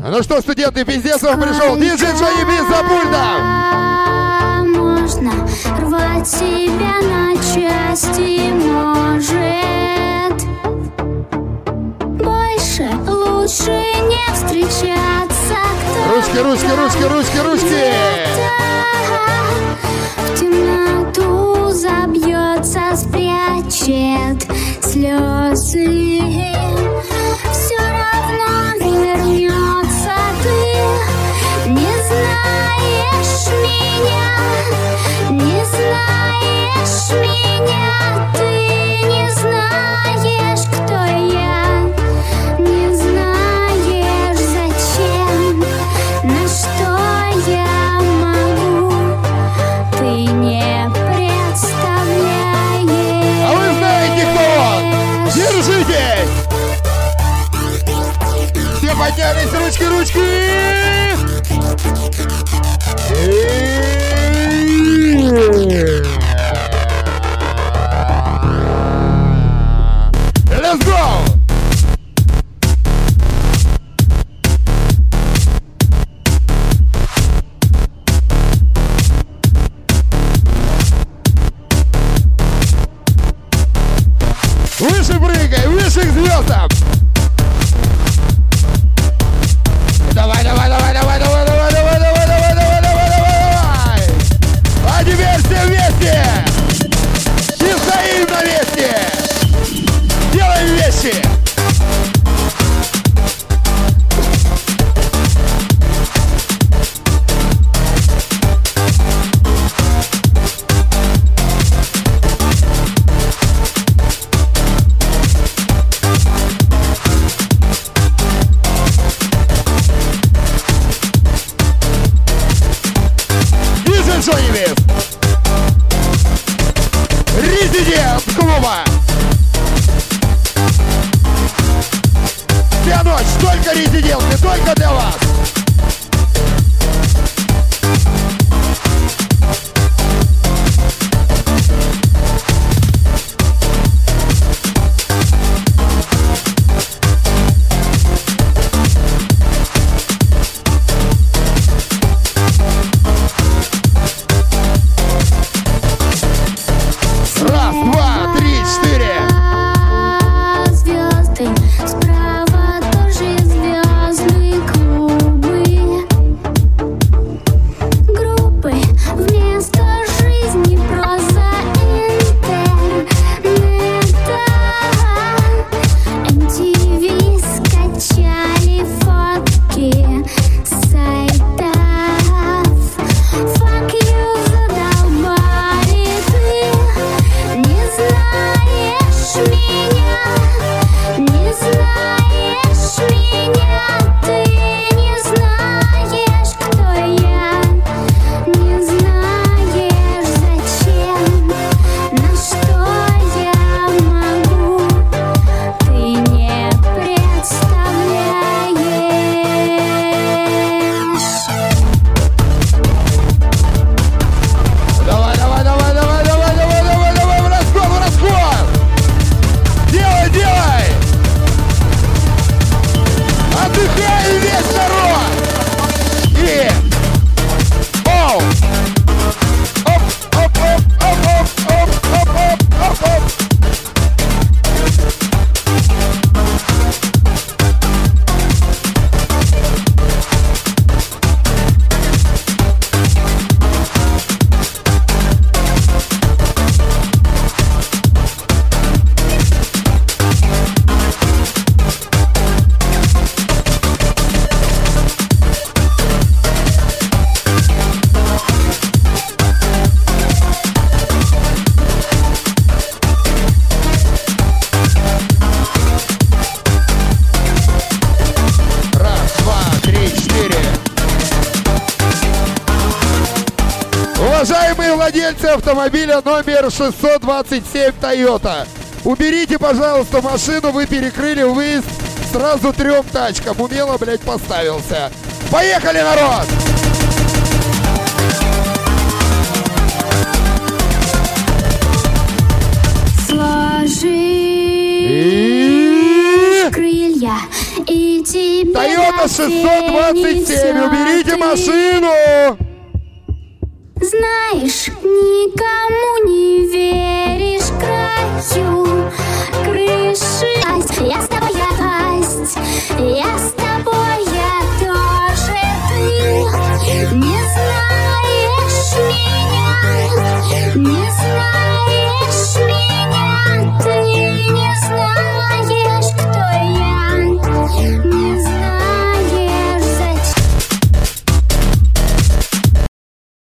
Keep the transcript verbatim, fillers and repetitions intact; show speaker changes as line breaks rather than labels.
Ну что, студенты, пиздец вам пришел. Диджей Джонни Би за пультом.
Можно рвать себя на части, может. Больше, лучше не встречаться.
Ручки, ручки, ручки, ручки, ручки.
В темноту забьется, спрячет слезы. Все равно вернется ты. Не знаешь меня, не знаешь меня. Ты не знаешь, кто я. Не знаешь, зачем, на что я могу. Ты не представляешь.
А вы знаете, кто он? Держитесь! Все поднялись, ручки, ручки! Let's go! Выше прыгай, выше к звездам! Давай, давай, давай, давай, давай, давай, давай, давай, давай, давай, давай, давай! А теперь все вместе! И стоим на месте! Делаем вещи! Резидент клуба. Вся ночь только резиденты, только для вас. Уважаемые владельцы автомобиля номер шестьсот двадцать семь Toyota, уберите, пожалуйста, машину, вы перекрыли выезд сразу трем тачкам. Умело, блядь, поставился. Поехали, народ!
Сложи
И...
крылья и тебе
Тойота шестьсот двадцать семь, уберите машину!
Знаешь, никому не верь.